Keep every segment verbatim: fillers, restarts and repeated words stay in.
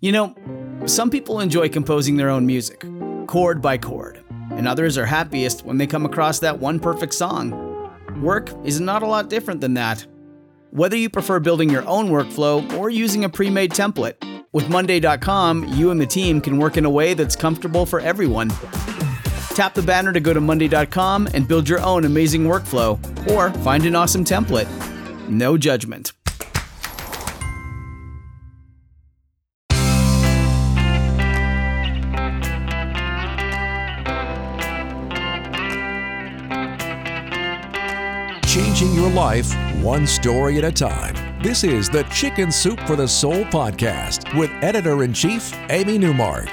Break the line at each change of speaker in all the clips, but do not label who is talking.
You know, some people enjoy composing their own music, chord by chord, and others are happiest when they come across that one perfect song. Work is not a lot different than that. Whether you prefer building your own workflow or using a pre-made template, with Monday dot com, you and the team can work in a way that's comfortable for everyone. Tap the banner to go to Monday dot com and build your own amazing workflow, or find an awesome template. No judgment.
Changing your life one story at a time. This is the Chicken Soup for the Soul podcast with Editor-in-Chief Amy Newmark.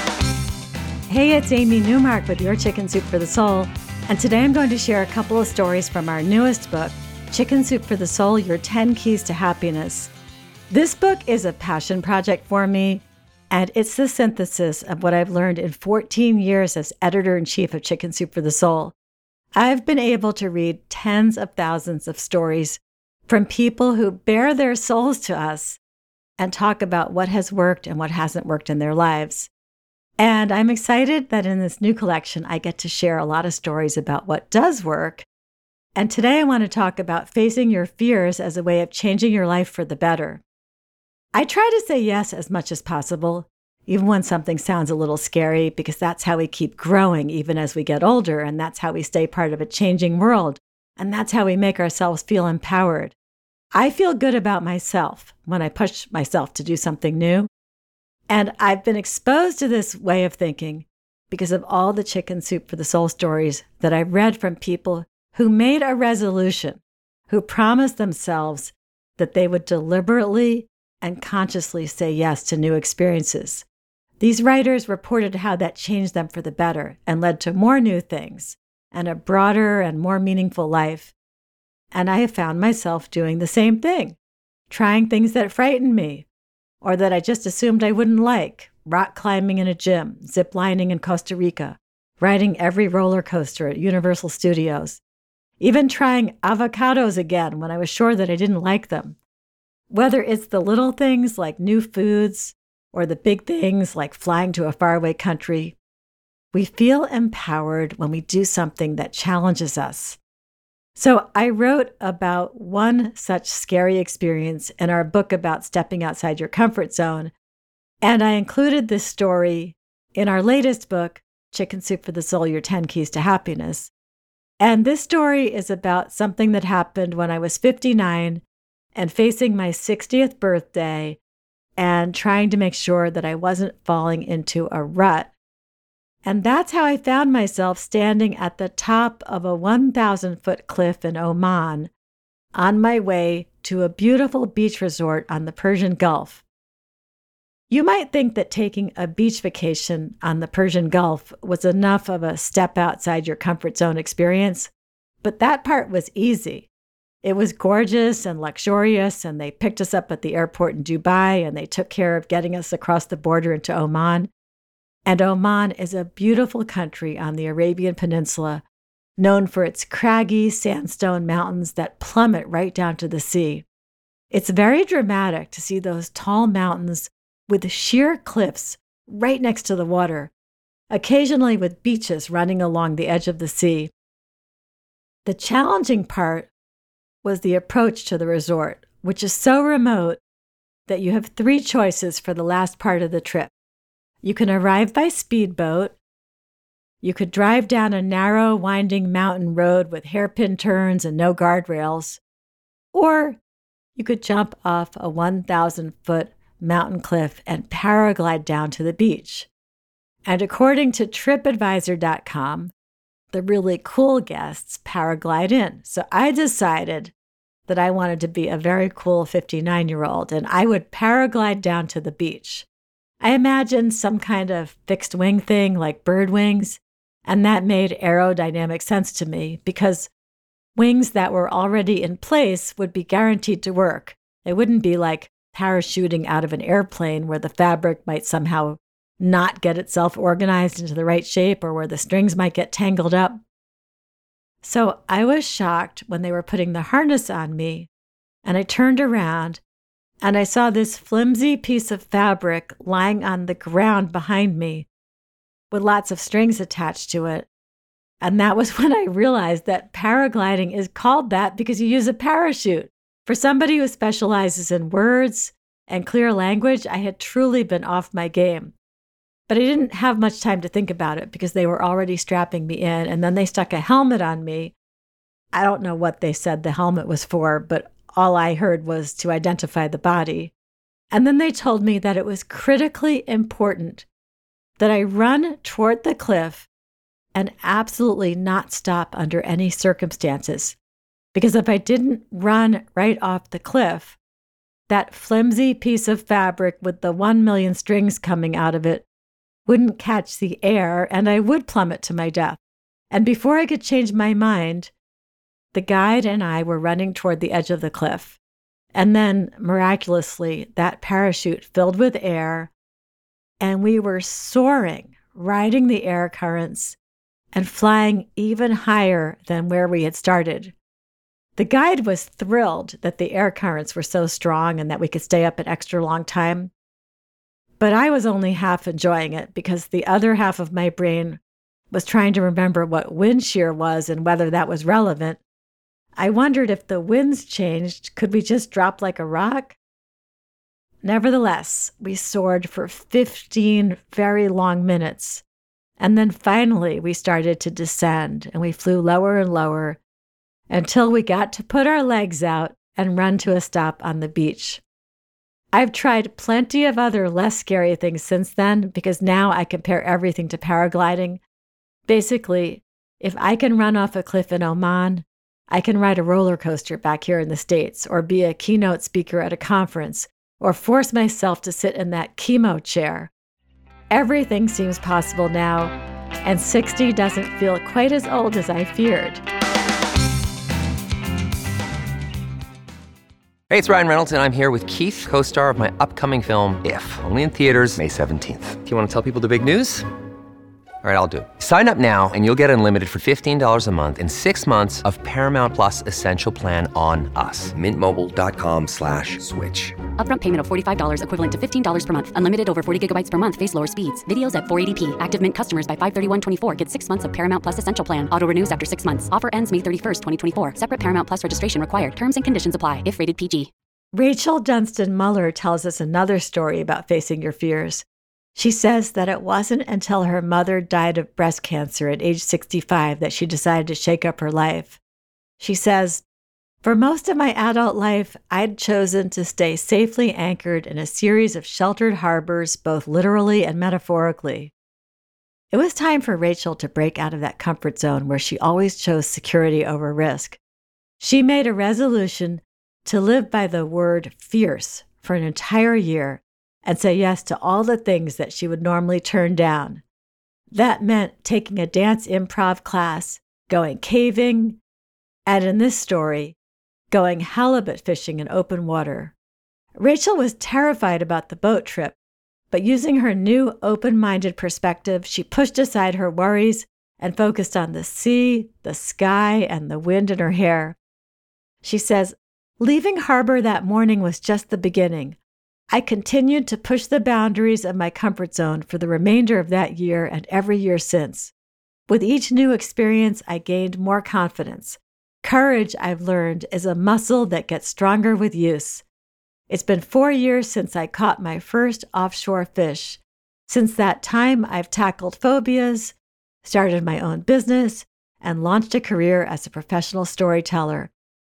Hey, it's Amy Newmark with your Chicken Soup for the Soul, and today I'm going to share a couple of stories from our newest book, Chicken Soup for the Soul, Your ten Keys to Happiness. This book is a passion project for me, and it's the synthesis of what I've learned in fourteen years as Editor-in-Chief of Chicken Soup for the Soul. I've been able to read tens of thousands of stories from people who bare their souls to us and talk about what has worked and what hasn't worked in their lives. And I'm excited that in this new collection, I get to share a lot of stories about what does work. And today I want to talk about facing your fears as a way of changing your life for the better. I try to say yes as much as possible, even when something sounds a little scary, because that's how we keep growing even as we get older, and that's how we stay part of a changing world, and that's how we make ourselves feel empowered. I feel good about myself when I push myself to do something new. And I've been exposed to this way of thinking because of all the Chicken Soup for the Soul stories that I've read from people who made a resolution, who promised themselves that they would deliberately and consciously say yes to new experiences. These writers reported how that changed them for the better and led to more new things and a broader and more meaningful life. And I have found myself doing the same thing, trying things that frightened me, or that I just assumed I wouldn't like, rock climbing in a gym, zip lining in Costa Rica, riding every roller coaster at Universal Studios, even trying avocados again when I was sure that I didn't like them. Whether it's the little things like new foods or the big things like flying to a faraway country, we feel empowered when we do something that challenges us. So I wrote about one such scary experience in our book about stepping outside your comfort zone, and I included this story in our latest book, Chicken Soup for the Soul, Your ten Keys to Happiness. And this story is about something that happened when I was fifty-nine and facing my sixtieth birthday and trying to make sure that I wasn't falling into a rut. And that's how I found myself standing at the top of a one thousand foot cliff in Oman on my way to a beautiful beach resort on the Persian Gulf. You might think that taking a beach vacation on the Persian Gulf was enough of a step outside your comfort zone experience, but that part was easy. It was gorgeous and luxurious, and they picked us up at the airport in Dubai, and they took care of getting us across the border into Oman. And Oman is a beautiful country on the Arabian Peninsula, known for its craggy sandstone mountains that plummet right down to the sea. It's very dramatic to see those tall mountains with sheer cliffs right next to the water, occasionally with beaches running along the edge of the sea. The challenging part was the approach to the resort, which is so remote that you have three choices for the last part of the trip. You can arrive by speedboat, you could drive down a narrow, winding mountain road with hairpin turns and no guardrails, or you could jump off a one thousand foot mountain cliff and paraglide down to the beach. And according to trip advisor dot com, the really cool guests paraglide in. So I decided that I wanted to be a very cool fifty-nine-year-old, and I would paraglide down to the beach. I imagined some kind of fixed wing thing like bird wings, and that made aerodynamic sense to me because wings that were already in place would be guaranteed to work. It wouldn't be like parachuting out of an airplane where the fabric might somehow not get itself organized into the right shape or where the strings might get tangled up. So I was shocked when they were putting the harness on me, and I turned around and I saw this flimsy piece of fabric lying on the ground behind me with lots of strings attached to it. And that was when I realized that paragliding is called that because you use a parachute. For somebody who specializes in words and clear language, I had truly been off my game. But I didn't have much time to think about it because they were already strapping me in, and then they stuck a helmet on me. I don't know what they said the helmet was for, but all I heard was to identify the body. And then they told me that it was critically important that I run toward the cliff and absolutely not stop under any circumstances. Because if I didn't run right off the cliff, that flimsy piece of fabric with the one million strings coming out of it wouldn't catch the air and I would plummet to my death. And before I could change my mind, the guide and I were running toward the edge of the cliff. And then, miraculously, that parachute filled with air, and we were soaring, riding the air currents, and flying even higher than where we had started. The guide was thrilled that the air currents were so strong and that we could stay up an extra long time. But I was only half enjoying it because the other half of my brain was trying to remember what wind shear was and whether that was relevant. I wondered if the winds changed, could we just drop like a rock? Nevertheless, we soared for fifteen very long minutes. And then finally we started to descend and we flew lower and lower until we got to put our legs out and run to a stop on the beach. I've tried plenty of other less scary things since then because now I compare everything to paragliding. Basically, if I can run off a cliff in Oman, I can ride a roller coaster back here in the States, or be a keynote speaker at a conference, or force myself to sit in that chemo chair. Everything seems possible now, and sixty doesn't feel quite as old as I feared.
Hey, it's Ryan Reynolds, and I'm here with Keith, co-star of my upcoming film, If, only in theaters May seventeenth. Do you want to tell people the big news? All right, I'll do it. Sign up now and you'll get unlimited for fifteen dollars a month and six months of Paramount Plus Essential Plan on us. Mint Mobile dot com slash switch.
Upfront payment of forty-five dollars equivalent to fifteen dollars per month. Unlimited over forty gigabytes per month. Face lower speeds. Videos at four eighty p. Active Mint customers by five thirty-one twenty-four get six months of Paramount Plus Essential Plan. Auto renews after six months. Offer ends May thirty-first, twenty twenty-four. Separate Paramount Plus registration required. Terms and conditions apply if rated P G.
Rachel Dunstan Muller tells us another story about facing your fears. She says that it wasn't until her mother died of breast cancer at age sixty-five that she decided to shake up her life. She says, "For most of my adult life, I'd chosen to stay safely anchored in a series of sheltered harbors, both literally and metaphorically. It was time for Rachel to break out of that comfort zone where she always chose security over risk. She made a resolution to live by the word fierce for an entire year and say yes to all the things that she would normally turn down. That meant taking a dance improv class, going caving, and in this story, going halibut fishing in open water. Rachel was terrified about the boat trip, but using her new open-minded perspective, she pushed aside her worries and focused on the sea, the sky, and the wind in her hair. She says, "Leaving harbor that morning was just the beginning. I continued to push the boundaries of my comfort zone for the remainder of that year and every year since. With each new experience, I gained more confidence. Courage, I've learned, is a muscle that gets stronger with use. It's been four years since I caught my first offshore fish. Since that time, I've tackled phobias, started my own business, and launched a career as a professional storyteller.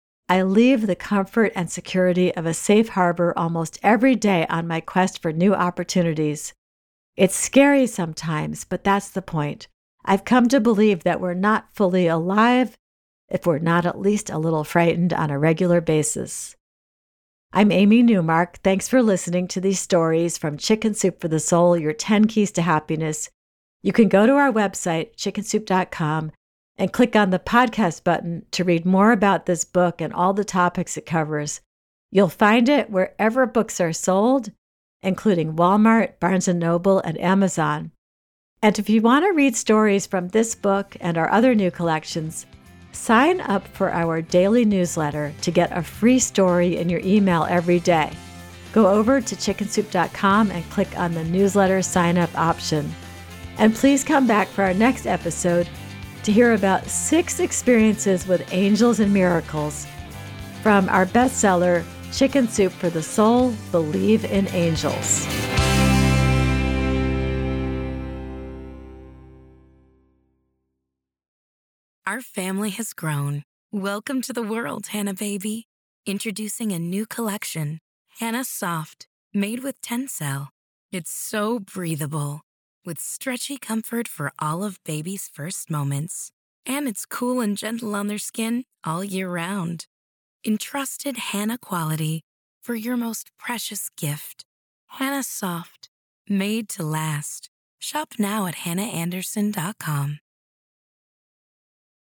I leave the comfort and security of a safe harbor almost every day on my quest for new opportunities. It's scary sometimes, but that's the point. I've come to believe that we're not fully alive if we're not at least a little frightened on a regular basis." I'm Amy Newmark. Thanks for listening to these stories from Chicken Soup for the Soul, your ten Keys to Happiness. You can go to our website, chicken soup dot com, and click on the podcast button to read more about this book and all the topics it covers. You'll find it wherever books are sold, including Walmart, Barnes and Noble, and Amazon. And if you want to read stories from this book and our other new collections, sign up for our daily newsletter to get a free story in your email every day. go over to chicken soup dot com and click on the newsletter sign-up option. And please come back for our next episode to hear about six experiences with angels and miracles from our bestseller, Chicken Soup for the Soul, Believe in Angels.
Our family has grown. Welcome to the world, Hannah Baby. Introducing a new collection, Hannah Soft, made with Tencel. It's so breathable, with stretchy comfort for all of baby's first moments. And it's cool and gentle on their skin all year round. Entrusted Hannah quality for your most precious gift. Hannah Soft, made to last. Shop now at hannah anderson dot com.